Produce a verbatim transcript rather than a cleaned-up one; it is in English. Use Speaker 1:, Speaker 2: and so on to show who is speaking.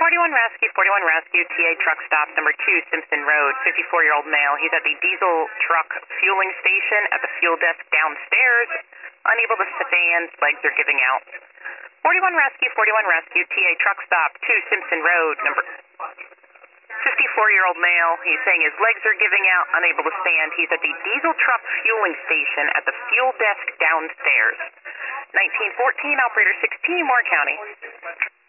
Speaker 1: forty-one Rescue, forty-one Rescue, T A truck stop number two, Simpson Road, fifty-four-year-old male. He's at the diesel truck fueling station at the fuel desk downstairs. Unable to stand, legs are giving out. forty-one Rescue, forty-one Rescue, T A truck stop two, Simpson Road, number fifty-four-year-old male. He's saying his legs are giving out, unable to stand. He's at the diesel truck fueling station at the fuel desk downstairs. nineteen fourteen, operator sixteen, Moore County.